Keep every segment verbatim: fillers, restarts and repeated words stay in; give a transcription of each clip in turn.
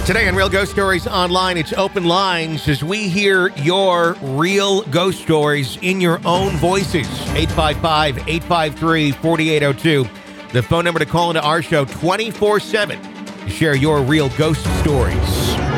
Today on Real Ghost Stories Online, it's open lines as we hear your real ghost stories in your own voices. eight five five, eight five three, four eight zero two. The phone number to call into our show twenty-four seven to share your real ghost stories.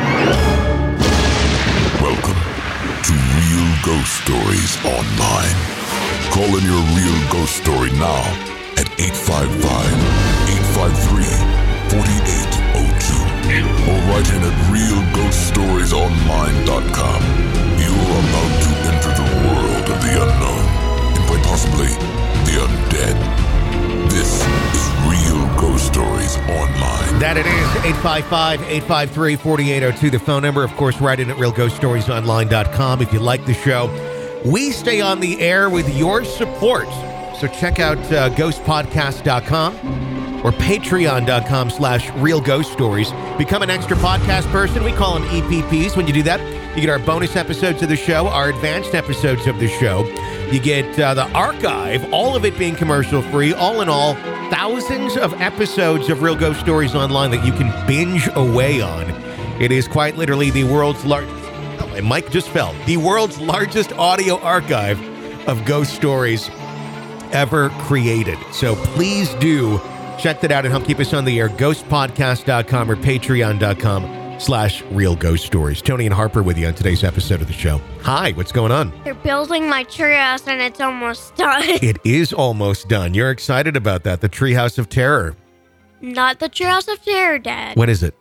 Welcome to Real Ghost Stories Online. Call in your real ghost story now at eight five five, eight five three, four eight zero two. Or write in at real ghost stories online dot com. You are about to enter the world of the unknown, and quite possibly the undead. This is Real Ghost Stories Online. That it is, eight five five, eight five three, four eight zero two, the phone number. Of course, write in at real ghost stories online dot com if you like the show. We stay on the air with your support, so check out uh, ghost podcast dot com. or patreon.com slash real ghost stories. Become an extra podcast person. We call them E P Ps. When you do that, you get our bonus episodes of the show, our advanced episodes of the show. You get uh, the archive, all of it being commercial free. All in all, thousands of episodes of Real Ghost Stories Online that you can binge away on. It is quite literally the world's largest, oh, my mic just fell, the world's largest audio archive of ghost stories ever created. So please do check that out and help keep us on the air. ghost podcast dot com or patreon.com slash real ghost stories. Tony and Harper with you on today's episode of the show. Hi, what's going on? They're building my treehouse and it's almost done. It is almost done. You're excited about that. The Treehouse of Terror. Not the Treehouse of Terror, Dad. What is it?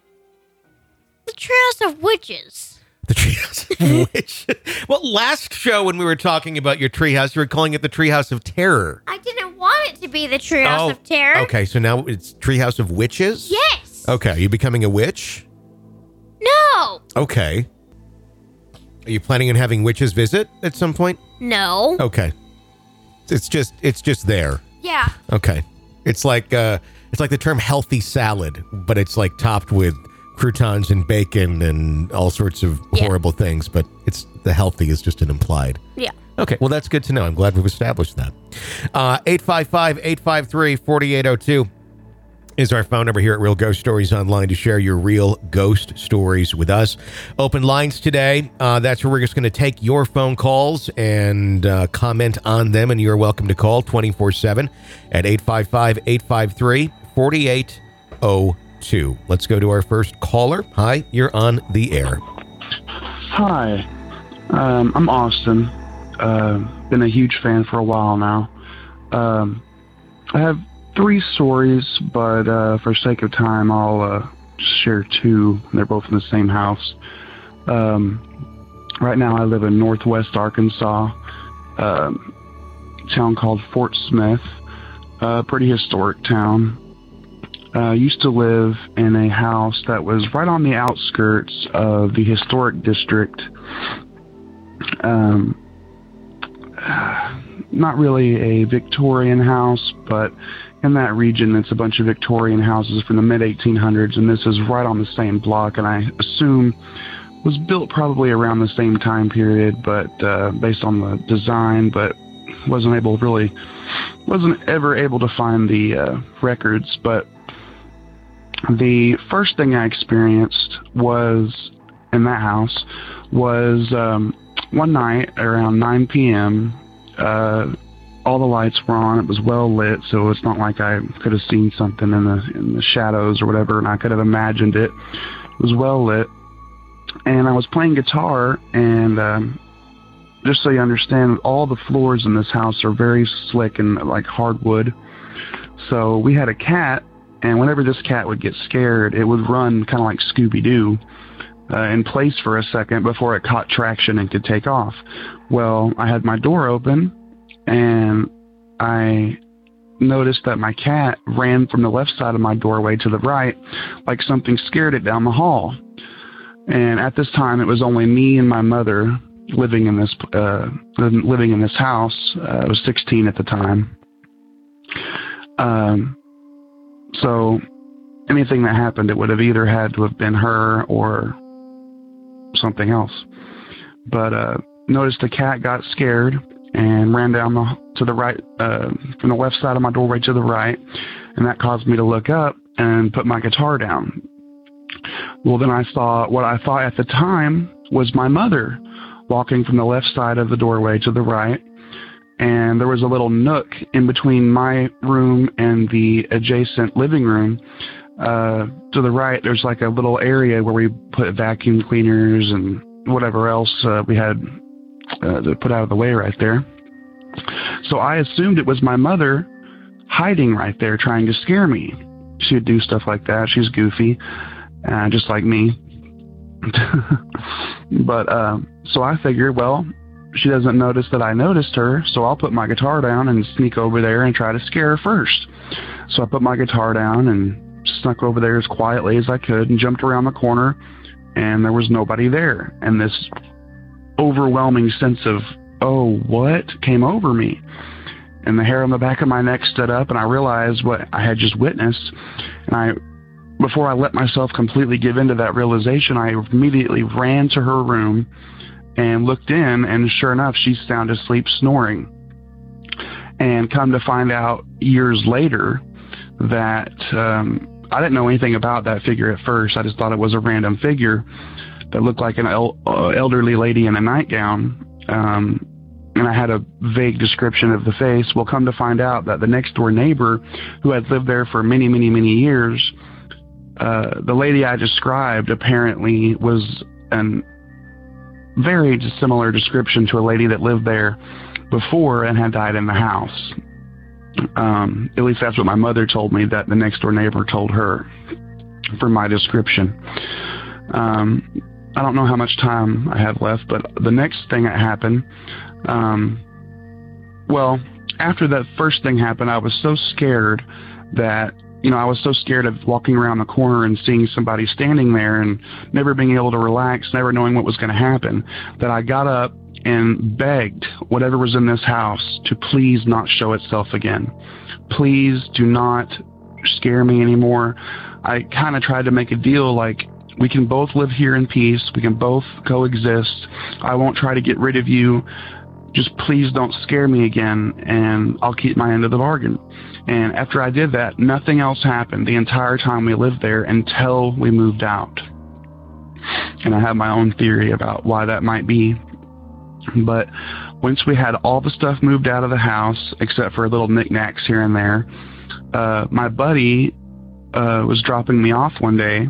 The Treehouse of Witches. The Treehouse of Witches. Well, last show when we were talking about your treehouse, you were calling it the Treehouse of Terror. I didn't want it to be the Treehouse Oh, of Terror. Okay, so now it's Treehouse of Witches? Yes. Okay, are you becoming a witch? No. Okay. Are you planning on having witches visit at some point? No. Okay. It's just it's just there. Yeah. Okay. It's like uh it's like the term healthy salad, but it's like topped with croutons and bacon and all sorts of Yeah. horrible things, but it's the healthy is just an implied. Yeah. Okay, well, that's good to know. I'm glad we've established that. Uh, eight five five, eight five three, four eight zero two is our phone number here at Real Ghost Stories Online to share your real ghost stories with us. Open lines today. Uh, that's where we're just going to take your phone calls and uh, comment on them, and you're welcome to call twenty-four seven at eight five five, eight five three, four eight zero two. Let's go to our first caller. Hi, you're on the air. Hi, um, I'm Austin. Uh, been a huge fan for a while now. Um, I have three stories, but uh, for sake of time, I'll uh, share two. They're both in the same house. Um, right now, I live in northwest Arkansas, um, a town called Fort Smith, a pretty historic town. I uh, used to live in a house that was right on the outskirts of the historic district. Um, not really a Victorian house, but in that region, it's a bunch of Victorian houses from the mid eighteen hundreds, and this is right on the same block, and I assume was built probably around the same time period, but uh, based on the design, but wasn't able really, wasn't ever able to find the uh, records, but the first thing I experienced was, in that house, was um, one night around nine p.m., uh, all the lights were on, it was well lit, so it's not like I could have seen something in the in the shadows or whatever, and I could have imagined it. It was well lit, and I was playing guitar, and um, just so you understand, all the floors in this house are very slick and like hardwood, so we had a cat. And whenever this cat would get scared, it would run kind of like Scooby-Doo uh, in place for a second before it caught traction and could take off. Well, I had my door open, and I noticed that my cat ran from the left side of my doorway to the right like something scared it down the hall. And at this time, it was only me and my mother living in this uh, living in this house. Uh, I was sixteen at the time. Um. So anything that happened, it would have either had to have been her or something else. But uh, noticed the cat got scared and ran down the, to the right, uh, from the left side of my doorway to the right, and that caused me to look up and put my guitar down. Well, then I saw what I thought at the time was my mother walking from the left side of the doorway to the right. And there was a little nook in between my room and the adjacent living room. Uh, to the right, there's like a little area where we put vacuum cleaners and whatever else uh, we had uh, to put out of the way right there. So I assumed it was my mother hiding right there trying to scare me. She would do stuff like that. She's goofy, uh, just like me. But uh, so I figured, well, she doesn't notice that I noticed her, so I'll put my guitar down and sneak over there and try to scare her first. So I put my guitar down and snuck over there as quietly as I could and jumped around the corner, and there was nobody there. And this overwhelming sense of, oh, what, came over me. And the hair on the back of my neck stood up, and I realized what I had just witnessed. And I, before I let myself completely give into that realization, I immediately ran to her room and looked in, and sure enough, she's sound asleep snoring. And come to find out years later that um, I didn't know anything about that figure at first. I just thought it was a random figure that looked like an el- uh, elderly lady in a nightgown. Um, and I had a vague description of the face. Well, come to find out that the next door neighbor, who had lived there for many, many, many years, uh, the lady I described apparently was an very similar description to a lady that lived there before and had died in the house. Um, at least that's what my mother told me, that the next door neighbor told her for my description. Um, I don't know how much time I have left, but the next thing that happened, um, well, after that first thing happened, I was so scared that, you know, I was so scared of walking around the corner and seeing somebody standing there and never being able to relax, never knowing what was going to happen, that I got up and begged whatever was in this house to please not show itself again. Please do not scare me anymore. I kind of tried to make a deal like, we can both live here in peace. We can both coexist. I won't try to get rid of you. Just please don't scare me again, and I'll keep my end of the bargain. And after I did that, nothing else happened the entire time we lived there until we moved out. And I have my own theory about why that might be. But once we had all the stuff moved out of the house, except for little knickknacks here and there, uh, my buddy uh, was dropping me off one day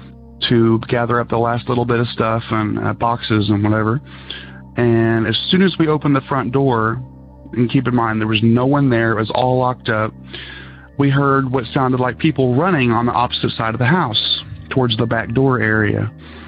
to gather up the last little bit of stuff and uh, boxes and whatever. And as soon as we opened the front door, and keep in mind there was no one there, it was all locked up, we heard what sounded like people running on the opposite side of the house towards the back door area.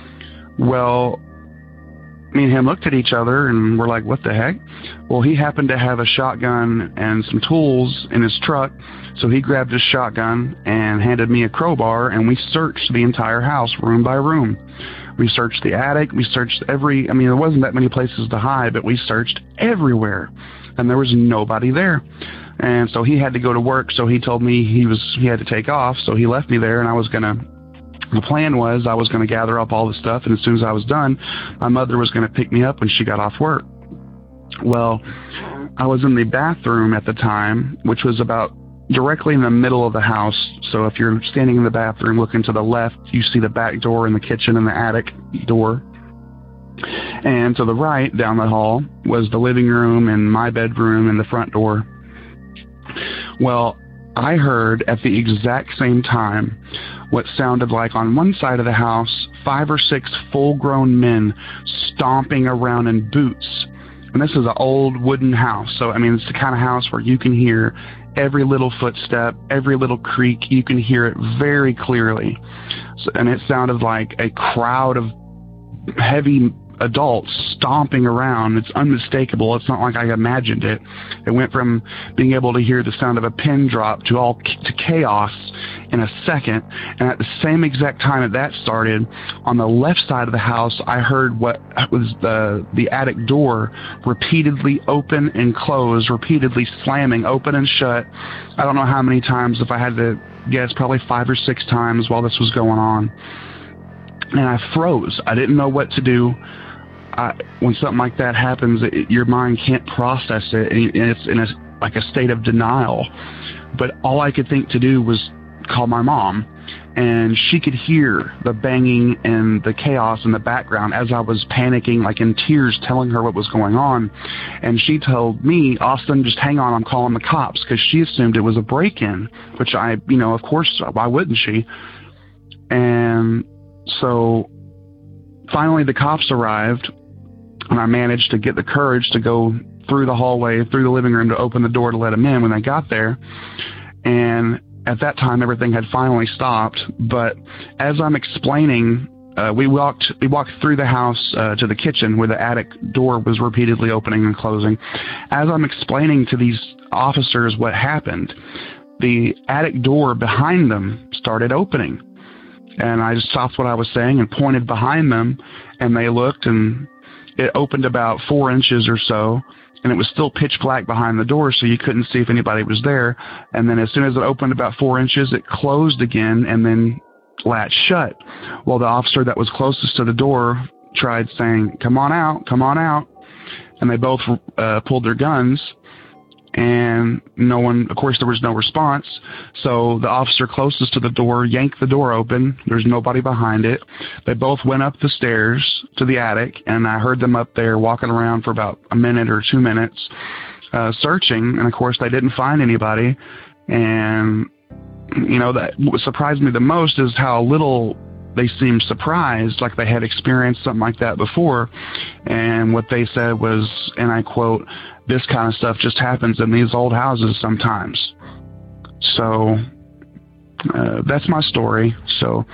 Well, me and him looked at each other and we're like, what the heck? Well, he happened to have a shotgun and some tools in his truck, so he grabbed his shotgun and handed me a crowbar, and we searched the entire house room by room. We searched the attic, we searched every, I mean, there wasn't that many places to hide, but we searched everywhere, and there was nobody there. And so he had to go to work, so he told me he was he had to take off, so he left me there, and I was going to, the plan was I was going to gather up all the stuff, and as soon as I was done, my mother was going to pick me up when she got off work. Well, I was in the bathroom at the time, which was about directly in the middle of the house. So if you're standing in the bathroom looking to the left, you see the back door and the kitchen and the attic door. And to the right, down the hall, was the living room and my bedroom and the front door. Well, I heard at the exact same time what sounded like on one side of the house, five or six full-grown men stomping around in boots. And this is an old wooden house. So, I mean, it's the kind of house where you can hear every little footstep, every little creak. You can hear it very clearly. So, and it sounded like a crowd of heavy adults stomping around. It's unmistakable. It's not like I imagined it. It went from being able to hear the sound of a pin drop to all to chaos in a second. And at the same exact time that that started, on the left side of the house, I heard what was the the attic door repeatedly open and close, repeatedly slamming open and shut. I don't know how many times. If I had to guess, probably five or six times while this was going on. And I froze. I didn't know what to do. I, when something like that happens, it, your mind can't process it, and it's in a, like a state of denial. But all I could think to do was call my mom, and she could hear the banging and the chaos in the background as I was panicking, like in tears, telling her what was going on. And she told me, Austin, just hang on, I'm calling the cops, because she assumed it was a break-in, which I, you know, of course, why wouldn't she? And so finally the cops arrived, and I managed to get the courage to go through the hallway, through the living room, to open the door to let them in when they got there. And at that time, everything had finally stopped. But as I'm explaining, uh, we walked we walked through the house uh, to the kitchen, where the attic door was repeatedly opening and closing. As I'm explaining to these officers what happened, the attic door behind them started opening. And I just stopped what I was saying and pointed behind them, and they looked, and it opened about four inches or so. And it was still pitch black behind the door, so you couldn't see if anybody was there. And then as soon as it opened about four inches, it closed again and then latched shut. Well, the officer that was closest to the door tried saying, come on out, come on out. And they both uh, pulled their guns. And no one, of course, there was no response. So the officer closest to the door yanked the door open. There's nobody behind it. They both went up the stairs to the attic, and I heard them up there walking around for about a minute or two minutes, uh, searching. And of course, they didn't find anybody. And, you know, that what surprised me the most is how little they seemed surprised, like they had experienced something like that before. And what they said was, and I quote, "This kind of stuff just happens in these old houses sometimes." So uh, that's my story. So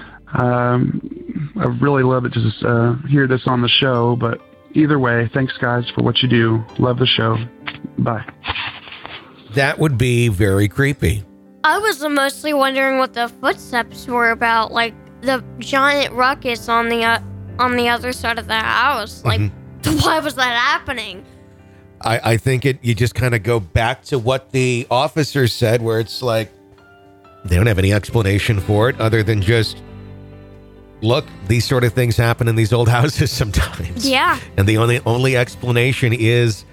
um, I really love it to uh, hear this on the show. But either way, thanks, guys, for what you do. Love the show. Bye. That would be very creepy. I was mostly wondering what the footsteps were about, like the giant ruckus on the uh, on the other side of the house. Like, mm-hmm. Why was that happening? I, I think it. You just kind of go back to what the officer said, where it's like they don't have any explanation for it other than just, look, these sort of things happen in these old houses sometimes. Yeah. And the only only explanation is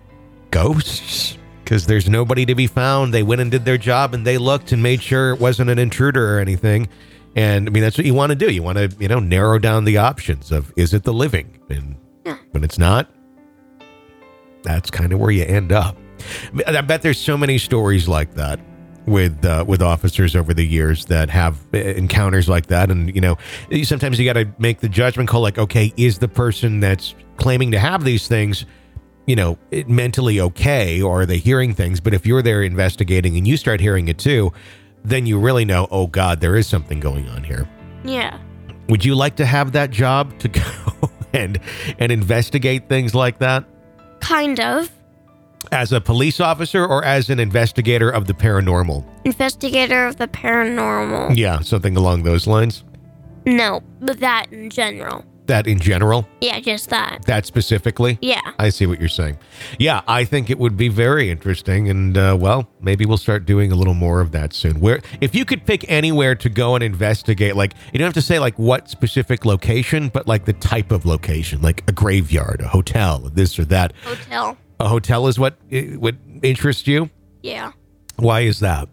ghosts, because there's nobody to be found. They went and did their job, and they looked and made sure it wasn't an intruder or anything. And I mean, that's what you want to do. You want to, you know, narrow down the options of, is it the living? And yeah. When it's not, that's kind of where you end up. I bet there's so many stories like that with uh, with officers over the years that have encounters like that. And, you know, sometimes you got to make the judgment call, like, okay, is the person that's claiming to have these things, you know, mentally okay, or are they hearing things? But if you're there investigating and you start hearing it too, then you really know, oh God, there is something going on here. Yeah. Would you like to have that job to go and and investigate things like that? Kind of. As a police officer or as an investigator of the paranormal? Investigator of the paranormal. Yeah, something along those lines? No, but that in general. That in general? Yeah, just that. That specifically? Yeah. I see what you're saying. Yeah, I think it would be very interesting. And, uh, well, maybe we'll start doing a little more of that soon. Where, if you could pick anywhere to go and investigate, like, you don't have to say, like, what specific location, but, like, the type of location, like a graveyard, a hotel, this or that. Hotel. A hotel is what would interest you? Yeah. Why is that?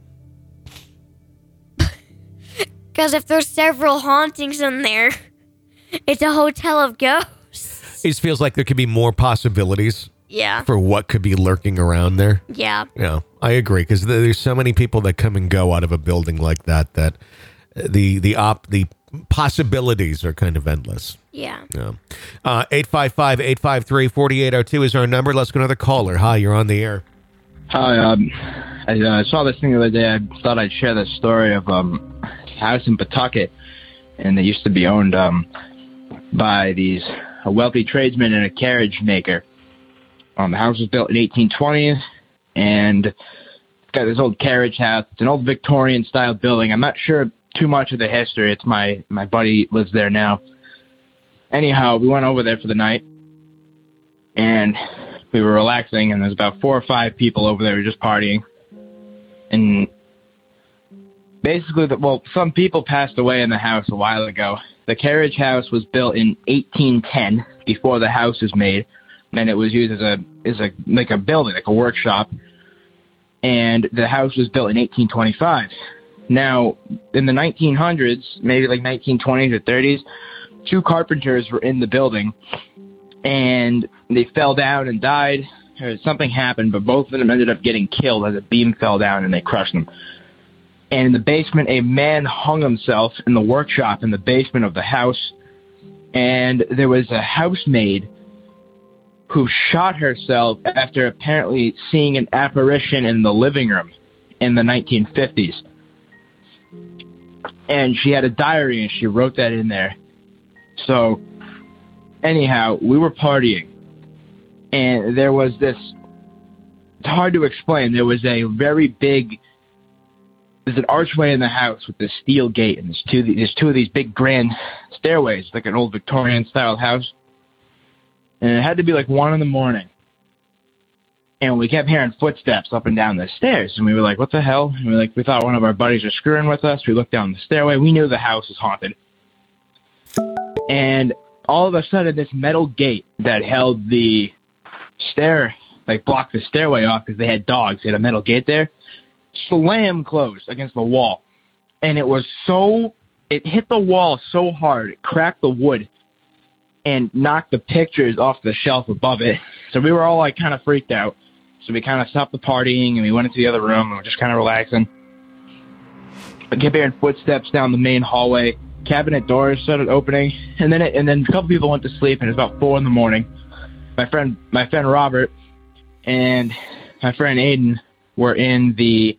Because if there's several hauntings in there, it's a hotel of ghosts. It feels like there could be more possibilities. Yeah. For what could be lurking around there. Yeah. Yeah, I agree, because there's so many people that come and go out of a building like that that the the op the possibilities are kind of endless. Yeah. Yeah. Uh, eight five five, eight five three, four eight zero two is our number. Let's go to another caller. Hi, you're on the air. Hi. Um, I uh, saw this thing the other day. I thought I'd share the story of um, a house in Pawtucket, and it used to be owned um, by these a wealthy tradesman and a carriage maker. Um, the house was built in eighteen twenty, and it's got this old carriage house. It's an old Victorian-style building. I'm not sure too much of the history. It's my, my buddy lives there now. Anyhow, we went over there for the night, and we were relaxing, and there's about four or five people over there just partying. And basically, the, well, some people passed away in the house a while ago. The carriage house was built in eighteen ten, before the house was made, and it was used as a as a like a building, like a workshop. And the house was built in eighteen twenty-five. Now, in the nineteen hundreds, maybe like nineteen twenties or thirties, two carpenters were in the building, and they fell down and died. Or something happened, but both of them ended up getting killed as a beam fell down and they crushed them. And in the basement, a man hung himself in the workshop in the basement of the house, and there was a housemaid who shot herself after apparently seeing an apparition in the living room in the nineteen fifties. And she had a diary, and she wrote that in there. So, anyhow, we were partying, and there was this, it's hard to explain, there was a very big, there's an archway in the house with this steel gate, and there's two, there's two of these big grand stairways, like an old Victorian-style house. And it had to be like one in the morning. And we kept hearing footsteps up and down the stairs. And we were like, what the hell? And we were like, we thought one of our buddies was screwing with us. We looked down the stairway. We knew the house was haunted. And all of a sudden, this metal gate that held the stair, like blocked the stairway off because they had dogs. They had a metal gate there. Slam closed against the wall. And it was so, it hit the wall so hard, it cracked the wood and knocked the pictures off the shelf above it. So we were all like kind of freaked out. So we kind of stopped the partying and we went into the other room and we were just kind of relaxing. I kept hearing footsteps down the main hallway. Cabinet doors started opening, and then it, and then a couple people went to sleep, and it was about four in the morning. My friend, my friend Robert, and my friend Aiden were in the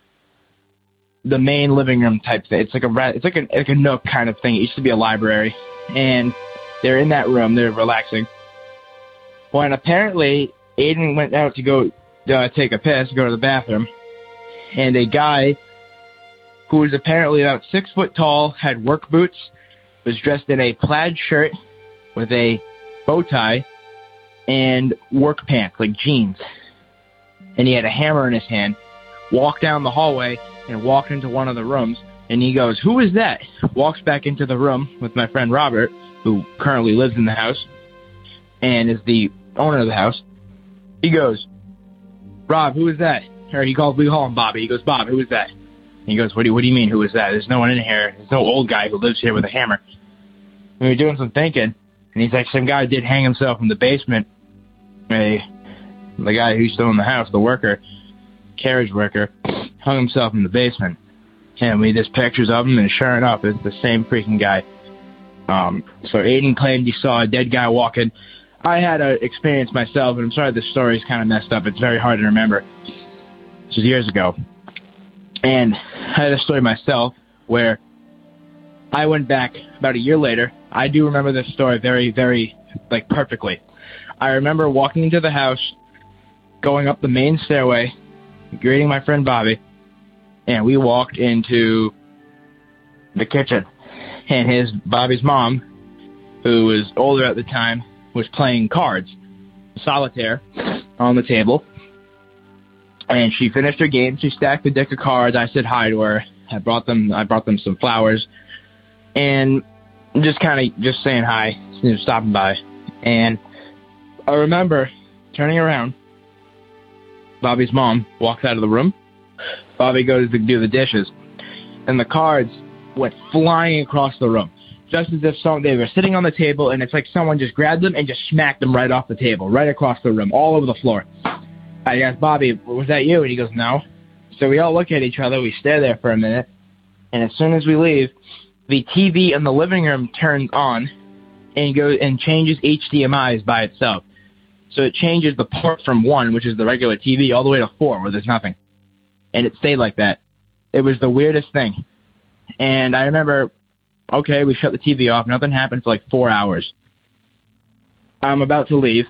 the main living room type thing. It's like a it's like a like a nook kind of thing. It used to be a library, and they're in that room. They're relaxing. Well, and apparently Aiden went out to go uh, take a piss, go to the bathroom, and a guy who was apparently about six foot tall, had work boots, was dressed in a plaid shirt with a bow tie and work pants, like jeans. And he had a hammer in his hand, walked down the hallway and walked into one of the rooms. And he goes, "Who is that?" Walks back into the room with my friend Robert, who currently lives in the house and is the owner of the house. He goes, "Rob, who is that?" Or he calls, we call him Bobby. He goes, "Bob, who is that?" And he goes, what do, you, what do you mean, who is that? There's no one in here. There's no old guy who lives here with a hammer. And we were doing some thinking, and he's like, some guy did hang himself in the basement. A, the guy who's still in the house, the worker, carriage worker, hung himself in the basement. And we just pictures of him, and sure enough, it's the same freaking guy. Um, so Aiden claimed he saw a dead guy walking. I had an experience myself, and I'm sorry this story's kind of messed up. It's very hard to remember. This was years ago. And I had a story myself where I went back about a year later. I do remember this story very, very, like, perfectly. I remember walking into the house, going up the main stairway, greeting my friend Bobby, and we walked into the kitchen. And his, Bobby's mom, who was older at the time, was playing cards, solitaire, on the table. And she finished her game. She stacked a deck of cards. I said hi to her. I brought them. I brought them some flowers, and just kind of just saying hi, you know, stopping by. And I remember turning around. Bobby's mom walks out of the room. Bobby goes to do the dishes, and the cards went flying across the room, just as if some, they were sitting on the table, and it's like someone just grabbed them and just smacked them right off the table, right across the room, all over the floor. I asked Bobby, was that you? And he goes, no. So we all look at each other. We stare there for a minute. And as soon as we leave, the T V in the living room turns on and goes and changes H D M Is by itself. So it changes the port from one, which is the regular T V, all the way to four, where there's nothing. And it stayed like that. It was the weirdest thing. And I remember, okay, we shut the T V off. Nothing happened for like four hours. I'm about to leave.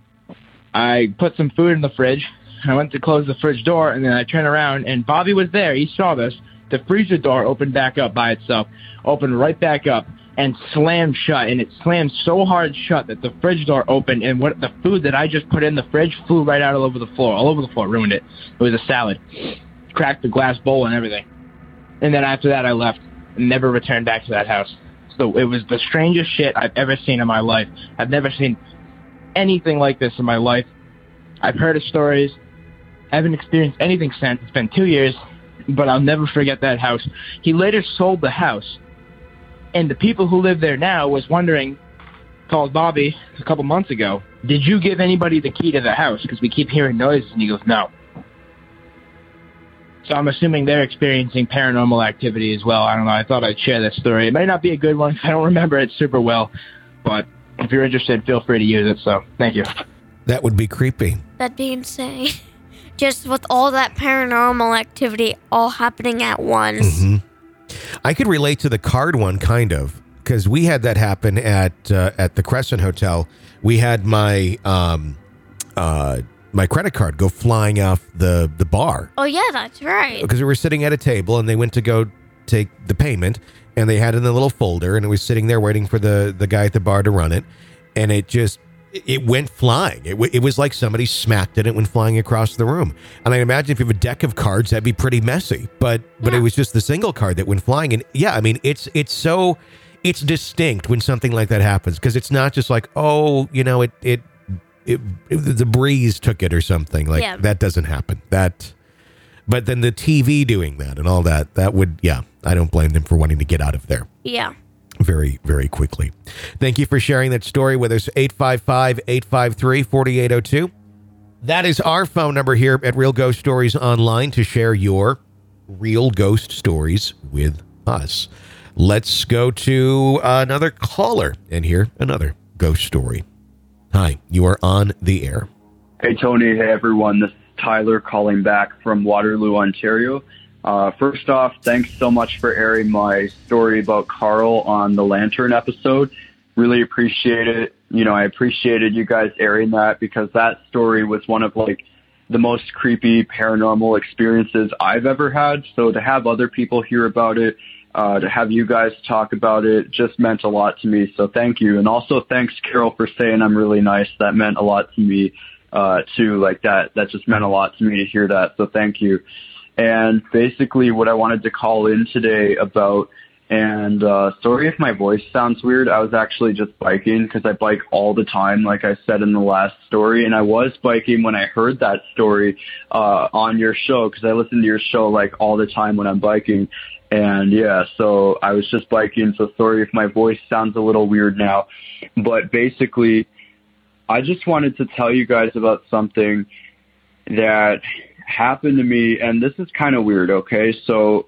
I put some food in the fridge. I went to close the fridge door, and then I turned around, and Bobby was there. He saw this. The freezer door opened back up by itself, opened right back up, and slammed shut. And it slammed so hard shut that the fridge door opened, and what the food that I just put in the fridge flew right out all over the floor. All over the floor, ruined it. It was a salad. Cracked the glass bowl and everything. And then after that, I left and never returned back to that house. So it was the strangest shit I've ever seen in my life. I've never seen anything like this in my life. I've heard of stories. I haven't experienced anything since. It's been two years. but I'll never forget that house. He later sold the house, and the people who live there now was wondering, called Bobby a couple months ago, did you give anybody the key to the house? Because we keep hearing noises, and he goes, no. So I'm assuming they're experiencing paranormal activity as well. I don't know. I thought I'd share that story. It may not be a good one. I don't remember it super well, but if you're interested, feel free to use it. So thank you. That would be creepy. That'd be insane. Just with all that paranormal activity all happening at once. Mm-hmm. I could relate to the card one, kind of, because we had that happen at uh, at the Crescent Hotel. We had my um, uh, my credit card go flying off the, the bar. Oh, yeah, that's right. Because we were sitting at a table, and they went to go take the payment, and they had it in a little folder, and it was sitting there waiting for the, the guy at the bar to run it, and it just... it went flying. It, w- it was like somebody smacked it. It went flying across the room. And I imagine if you have a deck of cards, that'd be pretty messy. But but Yeah. it was just the single card that went flying. And yeah, I mean, it's it's so it's distinct when something like that happens, because it's not just like, oh, you know, it it, it it the breeze took it or something. Like Yeah. that doesn't happen. That. But then the T V doing that and all that, that would, yeah, I don't blame them for wanting to get out of there Yeah. very, very quickly. Thank you for sharing that story with us. eight five five, eight five three, four eight zero two. That is our phone number here at Real Ghost Stories Online to share your real ghost stories with us. Let's go to another caller and hear another ghost story. Hi, you are on the air. Hey, Tony. Hey, everyone. This is Tyler calling back from Waterloo, Ontario. Uh, first off, thanks so much for airing my story about Carl on the Lantern episode. Really appreciate it. You know, I appreciated you guys airing that, because that story was one of, like, the most creepy paranormal experiences I've ever had. So to have other people hear about it, uh, to have you guys talk about it, just meant a lot to me. So thank you. And also thanks, Carol, for saying I'm really nice. That meant a lot to me, uh, too. Like, that, that just meant a lot to me to hear that. So thank you. And basically what I wanted to call in today about, and uh, sorry if my voice sounds weird, I was actually just biking, because I bike all the time, like I said in the last story. And I was biking when I heard that story uh, on your show, because I listen to your show like all the time when I'm biking. And yeah, so I was just biking, so sorry if my voice sounds a little weird now. But basically, I just wanted to tell you guys about something that happened to me, and this is kind of weird, okay? So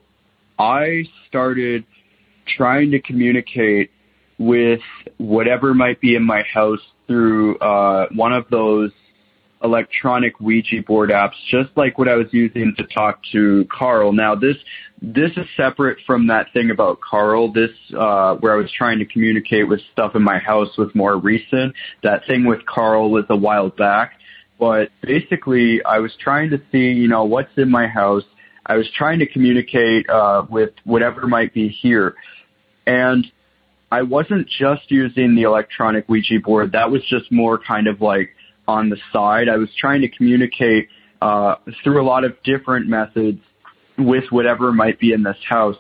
I started trying to communicate with whatever might be in my house through uh, one of those electronic Ouija board apps, just like what I was using to talk to Carl. Now, this this is separate from that thing about Carl. This, uh, where I was trying to communicate with stuff in my house, was more recent. That thing with Carl was a while back. But basically, I was trying to see, you know, what's in my house. I was trying to communicate uh, with whatever might be here. And I wasn't just using the electronic Ouija board. That was just more kind of like on the side. I was trying to communicate uh, through a lot of different methods with whatever might be in this house.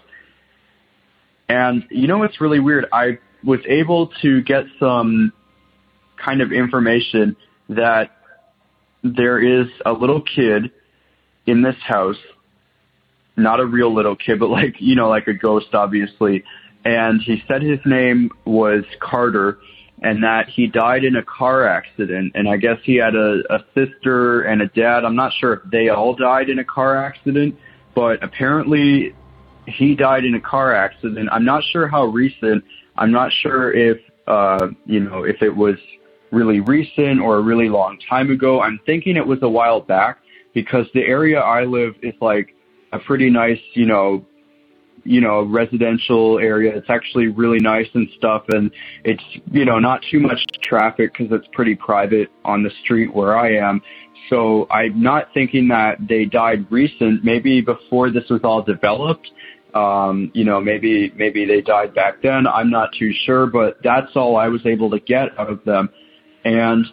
And you know what's really weird? I was able to get some kind of information that there is a little kid in this house, not a real little kid, but like, you know, like a ghost, obviously. And he said his name was Carter, and that he died in a car accident. And I guess he had a, a sister and a dad. I'm not sure if they all died in a car accident, but apparently he died in a car accident. I'm not sure how recent. I'm not sure if, uh, you know, if it was really recent or a really long time ago. I'm thinking it was a while back, because the area I live is like a pretty nice, you know, you know, residential area. It's actually really nice and stuff. And it's, you know, not too much traffic, because it's pretty private on the street where I am. So I'm not thinking that they died recent, maybe before this was all developed. Um, you know, maybe, maybe they died back then. I'm not too sure, but that's all I was able to get out of them. And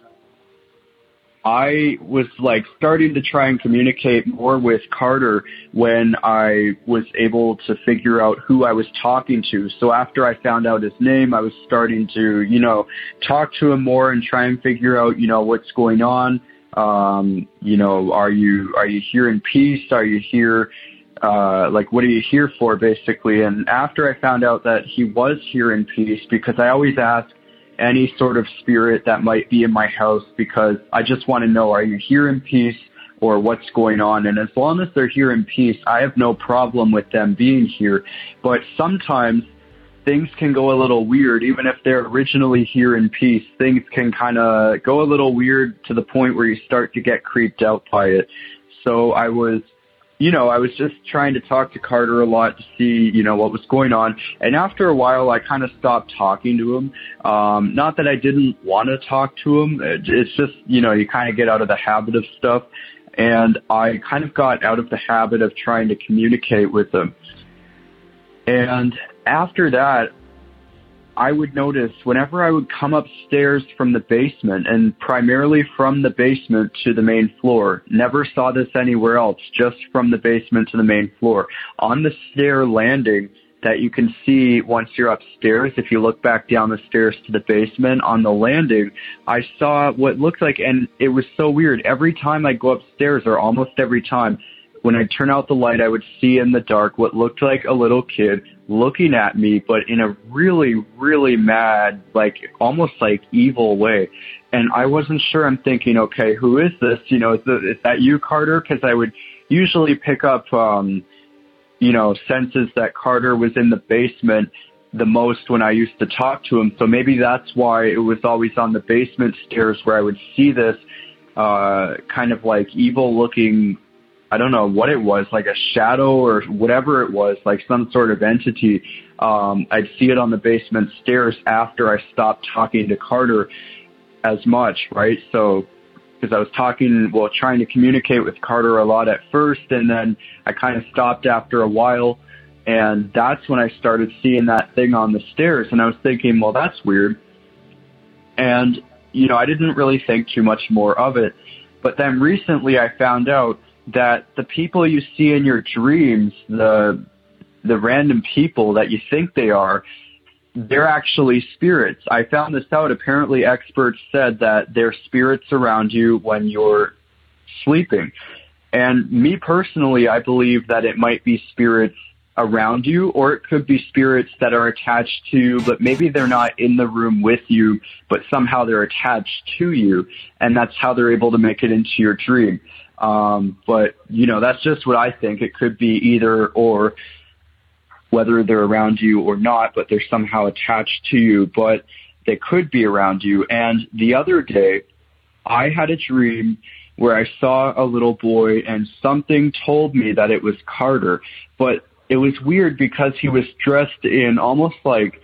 I was like starting to try and communicate more with Carter when I was able to figure out who I was talking to. So after I found out his name, I was starting to, you know, talk to him more and try and figure out, you know, what's going on. Um, you know, are you, are you here in peace? Are you here, uh, like, what are you here for, basically? And after I found out that he was here in peace, because I always ask any sort of spirit that might be in my house, because I just want to know, are you here in peace or what's going on? And as long as they're here in peace, I have no problem with them being here. But sometimes things can go a little weird. Even if they're originally here in peace, things can kind of go a little weird to the point where you start to get creeped out by it. So I was, you know, I was just trying to talk to Carter a lot to see, you know, what was going on. And after a while, I kind of stopped talking to him. Um, not that I didn't want to talk to him. It's just, you know, you kind of get out of the habit of stuff. And I kind of got out of the habit of trying to communicate with him. And after that, I would notice whenever I would come upstairs from the basement, and primarily from the basement to the main floor, never saw this anywhere else, just from the basement to the main floor, on the stair landing that you can see once you're upstairs, if you look back down the stairs to the basement, on the landing, I saw what looked like, and it was so weird, every time I go upstairs, or almost every time, when I turn out the light, I would see in the dark what looked like a little kid looking at me, but in a really, really mad, like almost like evil way. And I wasn't sure. I'm thinking, okay, who is this? You know, is, the, is that you, Carter? Because I would usually pick up, um, you know, senses that Carter was in the basement the most when I used to talk to him. So maybe that's why it was always on the basement stairs where I would see this uh, kind of like evil looking, I don't know what it was, like a shadow or whatever it was, like some sort of entity. Um, I'd see it on the basement stairs after I stopped talking to Carter as much, right? So, because I was talking, well, trying to communicate with Carter a lot at first, and then I kind of stopped after a while, and that's when I started seeing that thing on the stairs, and I was thinking, well, that's weird. And, you know, I didn't really think too much more of it. But then recently I found out that the people you see in your dreams, the the random people that you think they are, they're actually spirits. I found this out. Apparently experts said that they're spirits around you when you're sleeping. And me personally, I believe that it might be spirits around you, or it could be spirits that are attached to you, but maybe they're not in the room with you, but somehow they're attached to you, and that's how they're able to make it into your dream. Um, but, you know, that's just what I think. It could be either or, whether they're around you or not, but they're somehow attached to you, but they could be around you. And the other day, I had a dream where I saw a little boy, and something told me that it was Carter. But it was weird because he was dressed in almost like,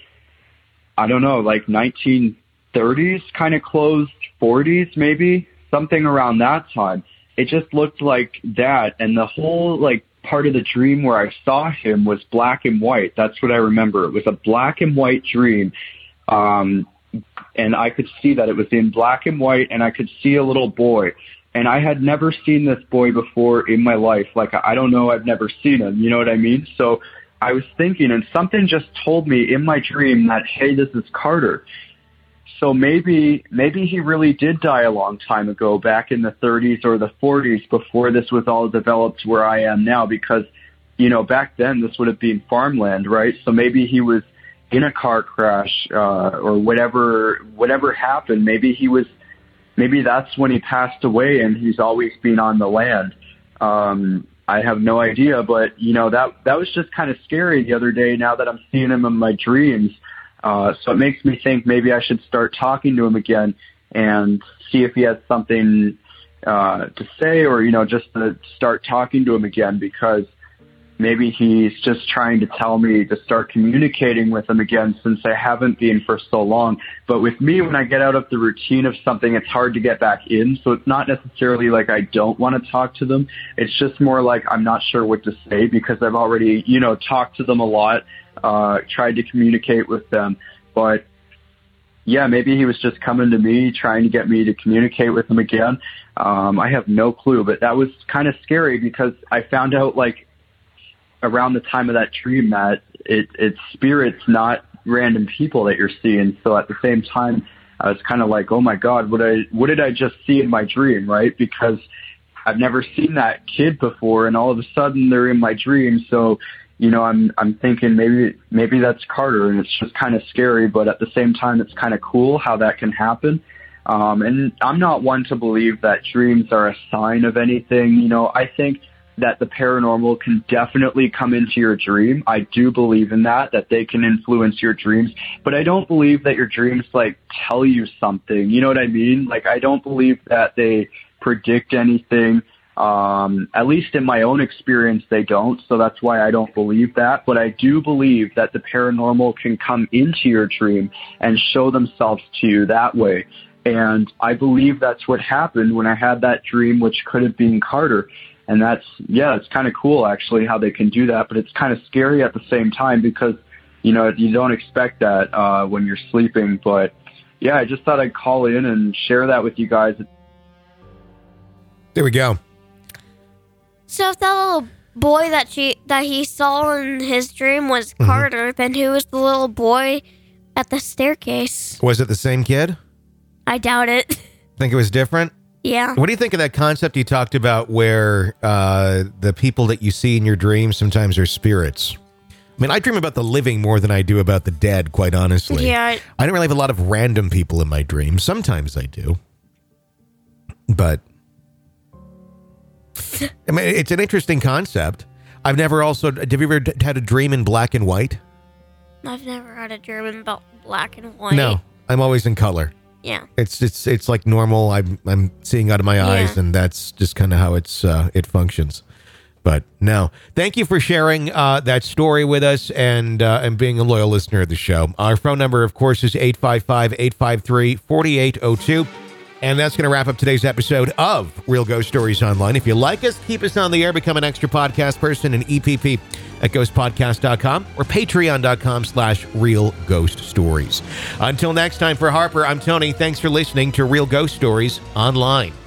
I don't know, like nineteen thirties kind of clothes, forties maybe, something around that time. It just looked like that, and the whole, like, part of the dream where I saw him was black and white. That's what I remember. It was a black and white dream, um, and I could see that it was in black and white, and I could see a little boy, and I had never seen this boy before in my life. Like, I don't know, I've never seen him, you know what I mean? So I was thinking, and something just told me in my dream that, hey, this is Carter. So maybe maybe he really did die a long time ago, back in the thirties or the forties, before this was all developed where I am now, because, you know, back then this would have been farmland, right? So maybe he was in a car crash uh, or whatever whatever happened. Maybe he was, maybe that's when he passed away, and he's always been on the land. Um, I have no idea, but, you know, that that was just kind of scary the other day, now that I'm seeing him in my dreams. Uh, so it makes me think maybe I should start talking to him again and see if he has something uh, to say, or, you know, just to start talking to him again, because maybe he's just trying to tell me to start communicating with him again, since I haven't been for so long. But with me, when I get out of the routine of something, it's hard to get back in. So it's not necessarily like I don't want to talk to them. It's just more like I'm not sure what to say, because I've already, you know, talked to them a lot. Uh, tried to communicate with them, but yeah, maybe he was just coming to me, trying to get me to communicate with him again. Um, I have no clue, but that was kind of scary, because I found out, like, around the time of that dream that it, it's spirits, not random people that you're seeing. So at the same time, I was kind of like, oh my God, what I, what did I just see in my dream? Right? Because I've never seen that kid before, and all of a sudden they're in my dream. So, you know, I'm I'm thinking maybe maybe that's Carter, and it's just kind of scary, but at the same time, it's kind of cool how that can happen. Um, and I'm not one to believe that dreams are a sign of anything. You know, I think that the paranormal can definitely come into your dream. I do believe in that, that they can influence your dreams, but I don't believe that your dreams like tell you something. You know what I mean? Like, I don't believe that they predict anything. Um, at least in my own experience, they don't. So that's why I don't believe that. But I do believe that the paranormal can come into your dream and show themselves to you that way. And I believe that's what happened when I had that dream, which could have been Carter. And that's, yeah, it's kind of cool, actually, how they can do that. But it's kind of scary at the same time because, you know, you don't expect that uh, when you're sleeping. But, yeah, I just thought I'd call in and share that with you guys. There we go. So if that little boy that she that he saw in his dream was Carter, mm-hmm. then who was the little boy at the staircase? Was it the same kid? I doubt it. Think it was different? Yeah. What do you think of that concept you talked about where uh, the people that you see in your dreams sometimes are spirits? I mean, I dream about the living more than I do about the dead, quite honestly. Yeah. I don't really have a lot of random people in my dreams. Sometimes I do. But, I mean, it's an interesting concept. I've never also, have you ever had a dream in black and white? I've never had a dream about black and white. No, I'm always in color. Yeah. It's it's it's like normal. I'm I'm seeing out of my eyes, yeah. and that's just kind of how it's uh, it functions. But no, thank you for sharing uh, that story with us and uh, and being a loyal listener of the show. Our phone number, of course, is eight five five, eight five three, four eight zero two. And that's going to wrap up today's episode of Real Ghost Stories Online. If you like us, keep us on the air, become an extra podcast person, and E P P at ghost podcast dot com or patreon dot com slash real ghost stories. Until next time, for Harper, I'm Tony. Thanks for listening to Real Ghost Stories Online.